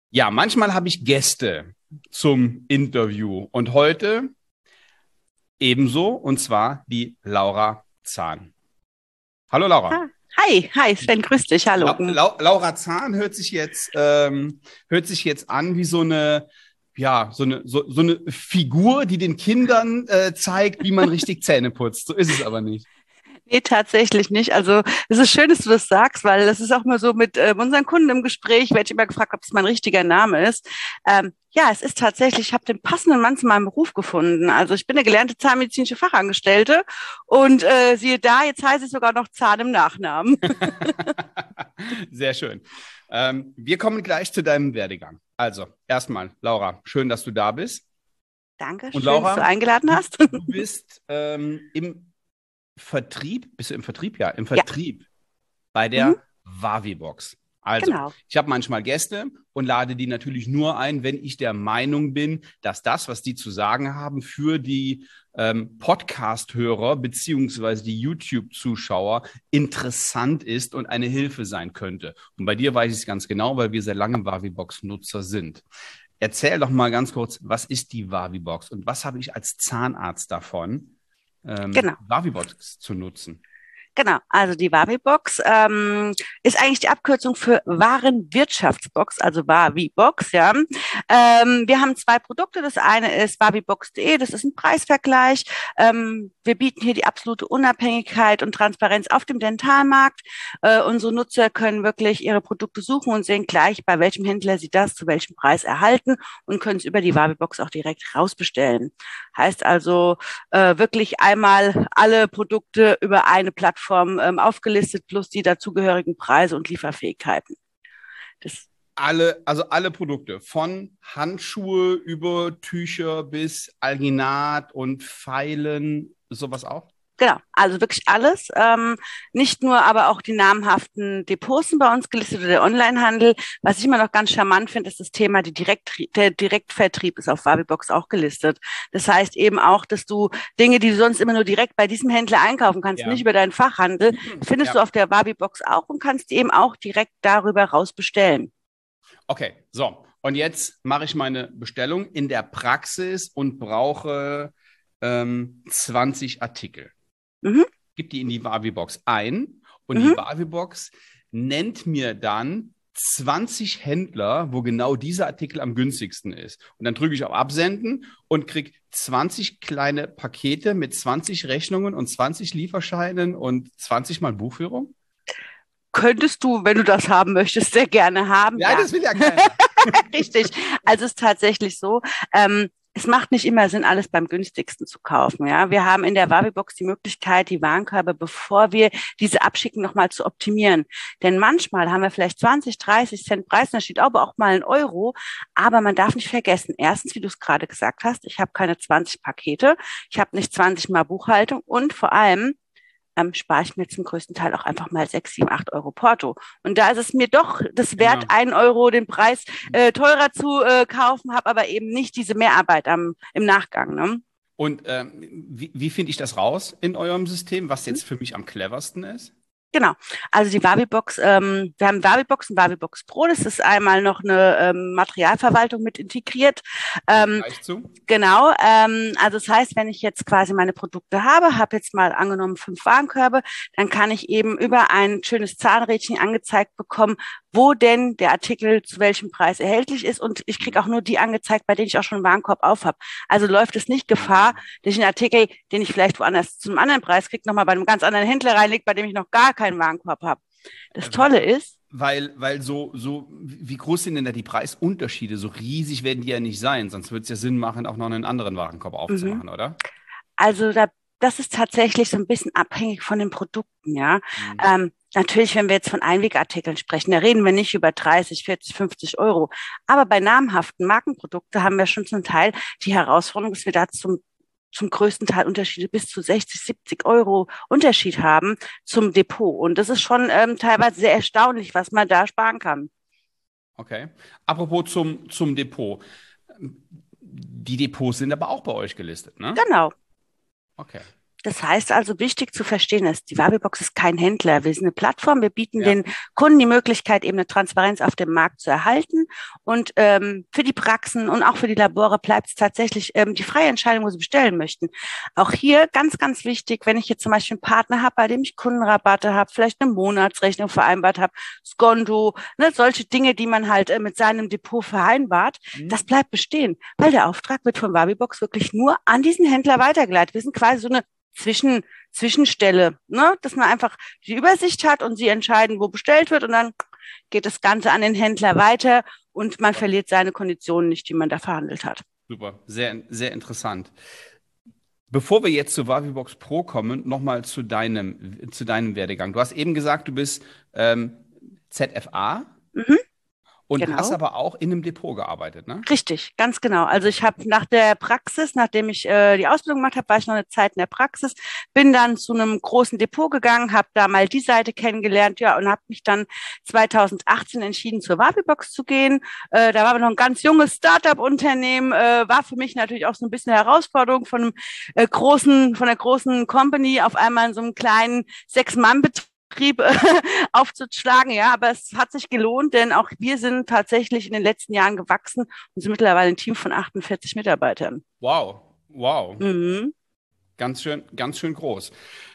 Ja, manchmal habe ich Gäste zum Interview und heute ebenso, und zwar die Laura Zahn. Hallo Laura. Ah, hi Sven, grüß dich, hallo. Laura Zahn hört sich jetzt an wie so eine Figur, die den Kindern zeigt, wie man richtig Zähne putzt. So ist es aber nicht. Nee, tatsächlich nicht. Also es ist schön, dass du das sagst, weil das ist auch mal so mit unseren Kunden im Gespräch, werde ich immer gefragt, ob es mein richtiger Name ist. Ja, es ist tatsächlich, ich habe den passenden Mann zu meinem Beruf gefunden. Also ich bin eine gelernte zahnmedizinische Fachangestellte und siehe da, jetzt heiße ich sogar noch Zahn im Nachnamen. Sehr schön. Wir kommen gleich zu deinem Werdegang. Also, erstmal, Laura, schön, dass du da bist. Danke, Und schön, dass du Laura, eingeladen hast. du bist im Vertrieb, bist du im Vertrieb? Ja, im Ja, Vertrieb bei mhm, der Vavibox. Also, genau. ich habe manchmal Gäste und lade die natürlich nur ein, wenn ich der Meinung bin, dass das, was die zu sagen haben, für die Podcast-Hörer beziehungsweise die YouTube-Zuschauer interessant ist und eine Hilfe sein könnte. Und bei dir weiß ich es ganz genau, weil wir sehr lange Vavibox-Nutzer sind. Erzähl doch mal ganz kurz, was ist die Vavibox und was habe ich als Zahnarzt davon, Genau. Vavibox zu nutzen? Genau, also die Wavibox ist eigentlich die Abkürzung für Warenwirtschaftsbox, also Wavibox, ja. Wir haben zwei Produkte. Das eine ist wavibox.de, das ist ein Preisvergleich. Wir bieten hier die absolute Unabhängigkeit und Transparenz auf dem Dentalmarkt. Unsere Nutzer können wirklich ihre Produkte suchen und sehen gleich, bei welchem Händler sie das zu welchem Preis erhalten und können es über die Wavibox auch direkt rausbestellen. Heißt also, wirklich einmal alle Produkte über eine Plattform aufgelistet, plus die dazugehörigen Preise und Lieferfähigkeiten. Das Alle Produkte, von Handschuhe über Tücher bis Alginat und Pfeilen, sowas auch? Genau, also wirklich alles. Nicht nur, aber auch die namhaften Depots sind bei uns gelistet oder der Onlinehandel. Was ich immer noch ganz charmant finde, ist das Thema, der Direktvertrieb ist auf Wavibox auch gelistet. Das heißt eben auch, dass du Dinge, die du sonst immer nur direkt bei diesem Händler einkaufen kannst, nicht Ja. über deinen Fachhandel, findest du Ja. auf der Wavibox auch und kannst die eben auch direkt darüber raus bestellen. Okay, so. Und jetzt mache ich meine Bestellung in der Praxis und brauche 20 Artikel. Mhm, Gib die in die Vavibox ein und die mhm. Vavibox nennt mir dann 20 Händler, wo genau dieser Artikel am günstigsten ist. Und dann drücke ich auf Absenden und kriege 20 kleine Pakete mit 20 Rechnungen und 20 Lieferscheinen und 20 Mal Buchführung. Könntest du, wenn du das haben möchtest, sehr gerne haben, Ja, ja. das will ja keiner. Richtig. Also es ist tatsächlich so, es macht nicht immer Sinn, alles beim günstigsten zu kaufen. Ja, wir haben in der Wavibox die Möglichkeit, die Warenkörbe, bevor wir diese abschicken, nochmal zu optimieren. Denn manchmal haben wir vielleicht 20, 30 Cent Preisunterschied, aber auch mal einen Euro. Aber man darf nicht vergessen, erstens, wie du es gerade gesagt hast, ich habe keine 20 Pakete, ich habe nicht 20 Mal Buchhaltung und vor allem spare ich mir zum größten Teil auch einfach mal 6, 7, 8 Euro Porto. Und da ist es mir doch das wert, Genau. 1 Euro den Preis teurer zu kaufen, habe aber eben nicht diese Mehrarbeit im Nachgang. Ne? Und wie finde ich das raus in eurem System, was jetzt für mich am cleversten ist? Genau. Also die Wavibox, wir haben Wavibox und Wavibox Pro. Das ist einmal noch eine Materialverwaltung mit integriert. Komme ich Ähm, gleich zu. Genau, also das heißt, wenn ich jetzt quasi meine Produkte habe jetzt mal angenommen 5 Warenkörbe, dann kann ich eben über ein schönes Zahnrädchen angezeigt bekommen, wo denn der Artikel zu welchem Preis erhältlich ist und ich kriege auch nur die angezeigt, bei denen ich auch schon einen Warenkorb auf habe. Also läuft es nicht Gefahr, dass ich einen Artikel, den ich vielleicht woanders zu einem anderen Preis kriege, nochmal bei einem ganz anderen Händler reinlege, bei dem ich noch gar keinen Warenkorb habe. Das Weil, Tolle ist, weil wie groß sind denn da die Preisunterschiede? So riesig werden die ja nicht sein, sonst würde es ja Sinn machen, auch noch einen anderen Warenkorb mhm. aufzumachen, oder? Also das ist tatsächlich so ein bisschen abhängig von den Produkten, ja. Mhm. Natürlich, wenn wir jetzt von Einwegartikeln sprechen, da reden wir nicht über 30, 40, 50 Euro. Aber bei namhaften Markenprodukten haben wir schon zum Teil die Herausforderung, dass wir da zum größten Teil Unterschiede bis zu 60, 70 Euro Unterschied haben zum Depot. Und das ist schon teilweise sehr erstaunlich, was man da sparen kann. Okay. Apropos zum Depot. Die Depots sind aber auch bei euch gelistet, ne? Genau. Okay. Das heißt also, wichtig zu verstehen ist, die Wabibox ist kein Händler. Wir sind eine Plattform. Wir bieten Ja. den Kunden die Möglichkeit, eben eine Transparenz auf dem Markt zu erhalten. Und für die Praxen und auch für die Labore bleibt es tatsächlich die freie Entscheidung, wo sie bestellen möchten. Auch hier ganz, ganz wichtig, wenn ich jetzt zum Beispiel einen Partner habe, bei dem ich Kundenrabatte habe, vielleicht eine Monatsrechnung vereinbart habe, Skonto, ne, solche Dinge, die man halt mit seinem Depot vereinbart, das bleibt bestehen, weil der Auftrag wird von Wabibox wirklich nur an diesen Händler weitergeleitet. Wir sind quasi so eine Zwischenstelle, ne? Dass man einfach die Übersicht hat und sie entscheiden, wo bestellt wird und dann geht das Ganze an den Händler weiter und man verliert seine Konditionen nicht, die man da verhandelt hat. Super, sehr, sehr interessant. Bevor wir jetzt zu Wavibox Pro kommen, nochmal zu deinem Werdegang. Du hast eben gesagt, du bist ZFA und Genau. hast aber auch in einem Depot gearbeitet, ne? Richtig, ganz genau. Also ich habe nach der Praxis, nachdem ich die Ausbildung gemacht habe, war ich noch eine Zeit in der Praxis, bin dann zu einem großen Depot gegangen, habe da mal die Seite kennengelernt, ja, und habe mich dann 2018 entschieden, zur Wabibox zu gehen. Da war aber noch ein ganz junges Startup-Unternehmen, war für mich natürlich auch so ein bisschen eine Herausforderung von der großen Company auf einmal in so einem kleinen Sechs-Mann-Betrieb aufzuschlagen, ja, aber es hat sich gelohnt, denn auch wir sind tatsächlich in den letzten Jahren gewachsen und sind mittlerweile ein Team von 48 Mitarbeitern. Wow, wow. Mhm. Ganz schön groß.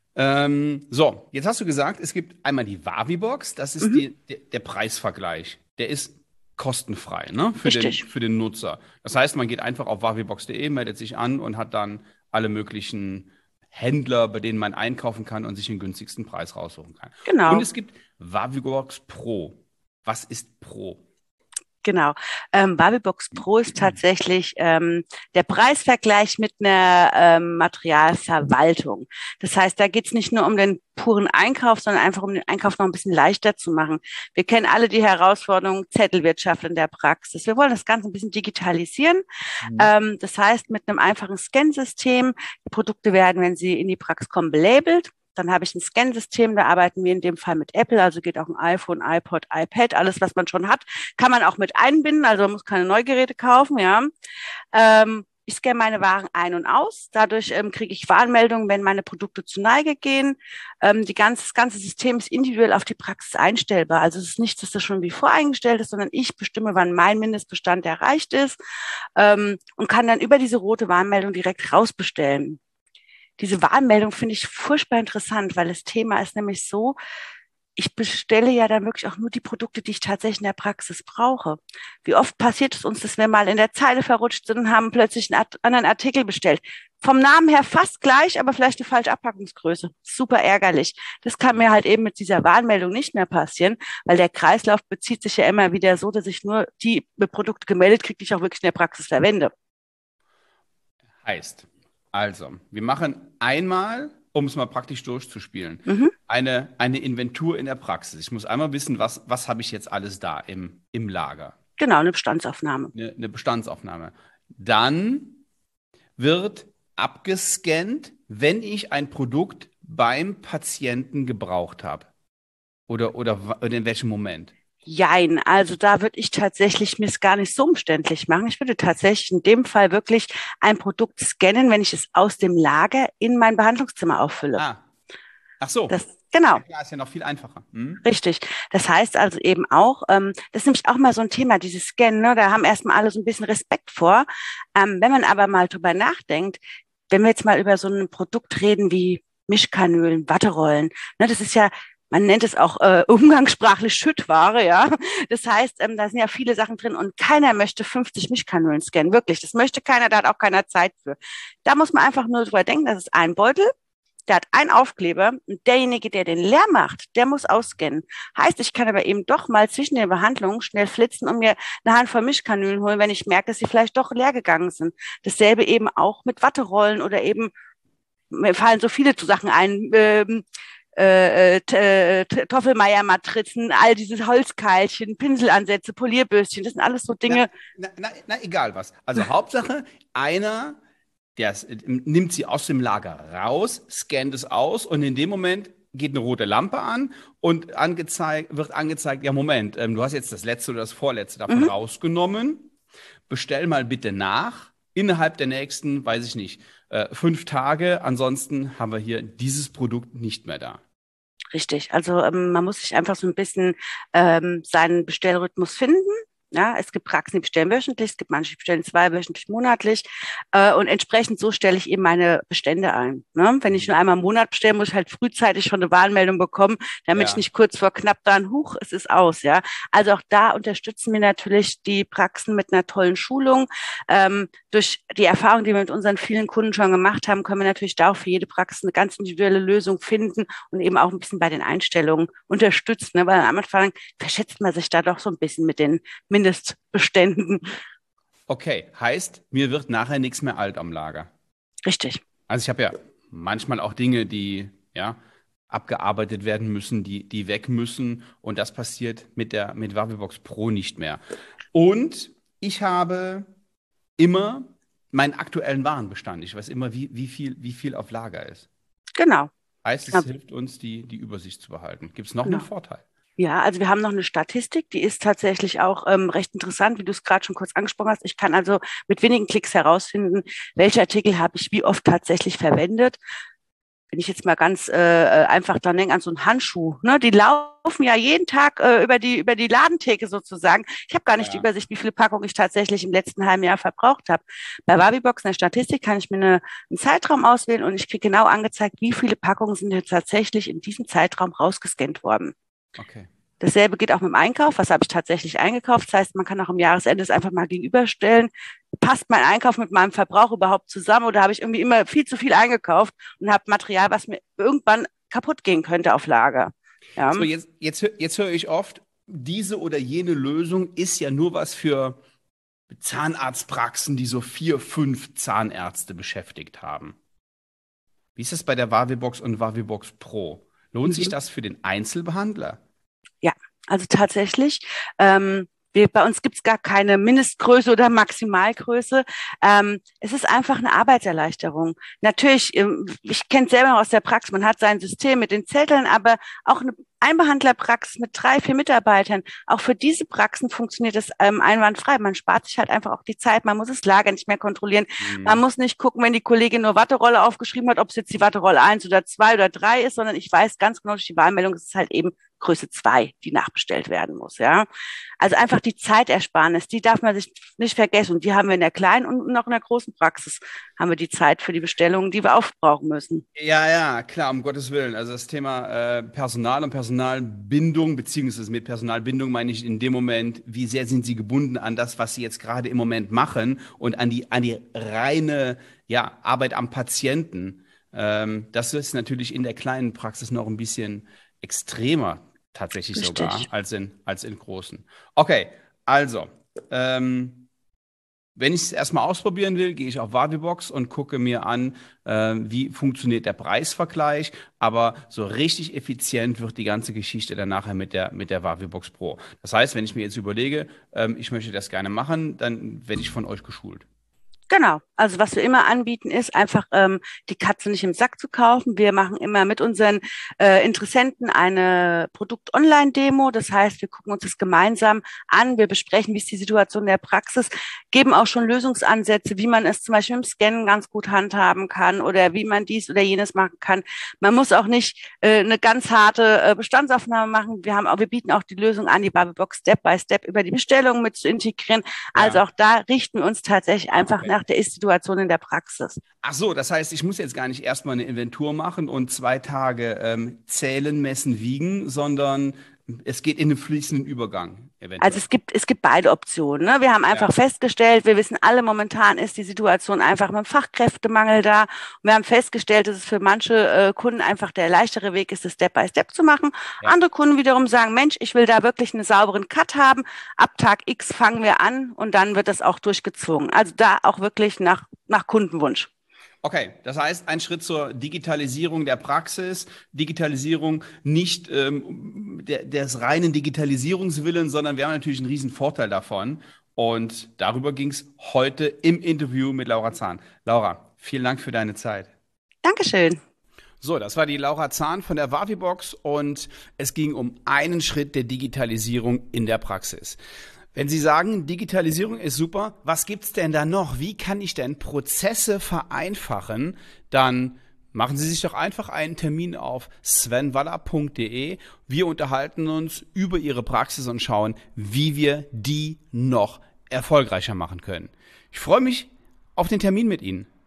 So, jetzt hast du gesagt, es gibt einmal die Wavibox, das ist Mhm. der Preisvergleich. Der ist kostenfrei, ne, Richtig. für den Nutzer. Das heißt, man geht einfach auf wavibox.de, meldet sich an und hat dann alle möglichen Händler, bei denen man einkaufen kann und sich den günstigsten Preis raussuchen kann. Und Genau. es gibt Wavibox Pro. Was ist Pro? Genau. Wabibox Pro ist tatsächlich der Preisvergleich mit einer Materialverwaltung. Das heißt, da geht es nicht nur um den puren Einkauf, sondern einfach um den Einkauf noch ein bisschen leichter zu machen. Wir kennen alle die Herausforderung Zettelwirtschaft in der Praxis. Wir wollen das Ganze ein bisschen digitalisieren. Das heißt, mit einem einfachen Scansystem, die Produkte werden, wenn sie in die Praxis kommen, belabelt. Dann habe ich ein Scansystem, da arbeiten wir in dem Fall mit Apple, also geht auch ein iPhone, iPod, iPad, alles, was man schon hat, kann man auch mit einbinden, also man muss keine Neugeräte kaufen, ja. Ich scanne meine Waren ein und aus. Dadurch kriege ich Warnmeldungen, wenn meine Produkte zu Neige gehen. Das ganze System ist individuell auf die Praxis einstellbar. Also es ist nichts, dass das schon wie voreingestellt ist, sondern ich bestimme, wann mein Mindestbestand erreicht ist und kann dann über diese rote Warnmeldung direkt rausbestellen. Diese Warnmeldung finde ich furchtbar interessant, weil das Thema ist nämlich so, ich bestelle ja dann wirklich auch nur die Produkte, die ich tatsächlich in der Praxis brauche. Wie oft passiert es uns, dass wir mal in der Zeile verrutscht sind und haben plötzlich einen anderen Artikel bestellt? Vom Namen her fast gleich, aber vielleicht eine falsche Abpackungsgröße. Super ärgerlich. Das kann mir halt eben mit dieser Warnmeldung nicht mehr passieren, weil der Kreislauf bezieht sich ja immer wieder so, dass ich nur die Produkte gemeldet kriege, die ich auch wirklich in der Praxis verwende. Heißt, also, wir machen einmal, um es mal praktisch durchzuspielen, Mhm. eine Inventur in der Praxis. Ich muss einmal wissen, was habe ich jetzt alles da im Lager. Genau, eine Bestandsaufnahme. Eine Bestandsaufnahme. Dann wird abgescannt, wenn ich ein Produkt beim Patienten gebraucht habe. Oder in welchem Moment? Jein, also da würde ich tatsächlich mir es gar nicht so umständlich machen. Ich würde tatsächlich in dem Fall wirklich ein Produkt scannen, wenn ich es aus dem Lager in mein Behandlungszimmer auffülle. Ah, ach so. Genau, Ja, klar, ist ja noch viel einfacher. Hm? richtig. Das heißt also eben auch, das ist nämlich auch mal so ein Thema, dieses Scannen, ne? Da haben erstmal alle so ein bisschen Respekt vor. Wenn man aber mal drüber nachdenkt, wenn wir jetzt mal über so ein Produkt reden wie Mischkanülen, Watterollen, ne, das ist ja, man nennt es auch umgangssprachlich Schüttware, ja. Das heißt, da sind ja viele Sachen drin und keiner möchte 50 Mischkanülen scannen, wirklich. Das möchte keiner, da hat auch keiner Zeit für. Da muss man einfach nur drüber denken, das ist ein Beutel, der hat einen Aufkleber und derjenige, der den leer macht, der muss ausscannen. Heißt, ich kann aber eben doch mal zwischen den Behandlungen schnell flitzen und mir eine Handvoll Mischkanülen holen, wenn ich merke, dass sie vielleicht doch leer gegangen sind. Dasselbe eben auch mit Watterollen oder eben, mir fallen so viele Sachen ein, Toffelmeier-Matrizen, all diese Holzkeilchen, Pinselansätze, Polierbürstchen, das sind alles so Dinge. Egal was. Also Hauptsache, einer, nimmt sie aus dem Lager raus, scannt es aus und in dem Moment geht eine rote Lampe an und wird angezeigt, ja Moment, du hast jetzt das letzte oder das vorletzte davon rausgenommen, bestell mal bitte nach innerhalb der nächsten, weiß ich nicht, 5 Tage. Ansonsten haben wir hier dieses Produkt nicht mehr da. Richtig. Also man muss sich einfach so ein bisschen seinen Bestellrhythmus finden. Ja, es gibt Praxen, die bestellen wöchentlich, es gibt manche, die bestellen zweiwöchentlich, monatlich. Und entsprechend so stelle ich eben meine Bestände ein. Ne? Wenn ich nur einmal im Monat bestelle, muss ich halt frühzeitig schon eine Warnmeldung bekommen, damit ich nicht kurz vor knapp dann, es ist aus. Ja, also auch da unterstützen wir natürlich die Praxen mit einer tollen Schulung. Durch die Erfahrung, die wir mit unseren vielen Kunden schon gemacht haben, können wir natürlich da auch für jede Praxis eine ganz individuelle Lösung finden und eben auch ein bisschen bei den Einstellungen unterstützen. Ne? Weil am Anfang verschätzt man sich da doch so ein bisschen mit den Mindestbeständen. Okay, heißt, mir wird nachher nichts mehr alt am Lager. Richtig. Also ich habe ja manchmal auch Dinge, die abgearbeitet werden müssen, die weg müssen. Und das passiert mit Wavibox Pro nicht mehr. Und ich habe immer meinen aktuellen Warenbestand. Ich weiß immer, wie viel auf Lager ist. Genau. Heißt, es hilft uns, die Übersicht zu behalten. Gibt es noch einen Vorteil? Ja, also wir haben noch eine Statistik, die ist tatsächlich auch recht interessant, wie du es gerade schon kurz angesprochen hast. Ich kann also mit wenigen Klicks herausfinden, welche Artikel habe ich wie oft tatsächlich verwendet. Wenn ich jetzt mal ganz einfach dran denke, an so einen Handschuh, ne? Die laufen ja jeden Tag über die Ladentheke sozusagen. Ich habe gar nicht die Übersicht, wie viele Packungen ich tatsächlich im letzten halben Jahr verbraucht habe. Bei Wavibox in der Statistik kann ich mir einen Zeitraum auswählen und ich kriege genau angezeigt, wie viele Packungen sind jetzt tatsächlich in diesem Zeitraum rausgescannt worden. Okay. Dasselbe geht auch mit dem Einkauf. Was habe ich tatsächlich eingekauft? Das heißt, man kann auch am Jahresende es einfach mal gegenüberstellen. Passt mein Einkauf mit meinem Verbrauch überhaupt zusammen oder habe ich irgendwie immer viel zu viel eingekauft und habe Material, was mir irgendwann kaputt gehen könnte auf Lager? Ja. So, jetzt höre ich oft, diese oder jene Lösung ist ja nur was für Zahnarztpraxen, die so 4, 5 Zahnärzte beschäftigt haben. Wie ist das bei der Wavibox und Wavibox Pro? Lohnt sich das für den Einzelbehandler? Ja, also tatsächlich. Bei uns gibt es gar keine Mindestgröße oder Maximalgröße. Es ist einfach eine Arbeitserleichterung. Natürlich, ich kenne es selber aus der Praxis, man hat sein System mit den Zetteln, aber auch eine Einbehandlerpraxis mit 3, 4 Mitarbeitern, auch für diese Praxen funktioniert es einwandfrei. Man spart sich halt einfach auch die Zeit, man muss das Lager nicht mehr kontrollieren. Man muss nicht gucken, wenn die Kollegin nur Watterolle aufgeschrieben hat, ob es jetzt die Watterolle 1 oder 2 oder 3 ist, sondern ich weiß ganz genau durch die Wahlmeldung, es ist halt eben Größe 2, die nachbestellt werden muss. Ja, also einfach die Zeitersparnis, die darf man sich nicht vergessen. Und die haben wir in der kleinen und auch in der großen Praxis haben wir die Zeit für die Bestellungen, die wir aufbrauchen müssen. Ja, klar, um Gottes Willen. Also das Thema Personal und Personalbindung, beziehungsweise mit Personalbindung meine ich in dem Moment, wie sehr sind Sie gebunden an das, was Sie jetzt gerade im Moment machen und an die reine Arbeit am Patienten. Das ist natürlich in der kleinen Praxis noch ein bisschen extremer tatsächlich Richtig. sogar als in großen. Okay, also wenn ich es erstmal ausprobieren will, gehe ich auf Wavibox und gucke mir an, wie funktioniert der Preisvergleich. Aber so richtig effizient wird die ganze Geschichte dann nachher mit der Wavibox Pro. Das heißt, wenn ich mir jetzt überlege, ich möchte das gerne machen, dann werde ich von euch geschult. Genau. Also was wir immer anbieten, ist einfach die Katze nicht im Sack zu kaufen. Wir machen immer mit unseren Interessenten eine Produkt-Online-Demo. Das heißt, wir gucken uns das gemeinsam an. Wir besprechen, wie ist die Situation der Praxis, geben auch schon Lösungsansätze, wie man es zum Beispiel im Scannen ganz gut handhaben kann oder wie man dies oder jenes machen kann. Man muss auch nicht eine ganz harte Bestandsaufnahme machen. Wir bieten auch die Lösung an, die Wavibox Step by Step über die Bestellung mit zu integrieren. Also auch da richten wir uns tatsächlich einfach nach der Ist-Situation in der Praxis. Ach so, das heißt, ich muss jetzt gar nicht erstmal eine Inventur machen und 2 Tage zählen, messen, wiegen, sondern es geht in den fließenden Übergang eventuell. Also es gibt beide Optionen. Ne? Wir haben einfach festgestellt, wir wissen alle, momentan ist die Situation einfach mit dem Fachkräftemangel da. Und wir haben festgestellt, dass es für manche Kunden einfach der leichtere Weg ist, das Step by Step zu machen. Ja. Andere Kunden wiederum sagen, Mensch, ich will da wirklich einen sauberen Cut haben. Ab Tag X fangen wir an und dann wird das auch durchgezogen. Also da auch wirklich nach Kundenwunsch. Okay, das heißt, ein Schritt zur Digitalisierung der Praxis, Digitalisierung nicht des reinen Digitalisierungswillens, sondern wir haben natürlich einen riesen Vorteil davon. Und darüber ging es heute im Interview mit Laura Zahn. Laura, vielen Dank für deine Zeit. Dankeschön. So, das war die Laura Zahn von der Wavibox und es ging um einen Schritt der Digitalisierung in der Praxis. Wenn Sie sagen, Digitalisierung ist super, was gibt's denn da noch? Wie kann ich denn Prozesse vereinfachen? Dann machen Sie sich doch einfach einen Termin auf svenwaller.de. Wir unterhalten uns über Ihre Praxis und schauen, wie wir die noch erfolgreicher machen können. Ich freue mich auf den Termin mit Ihnen.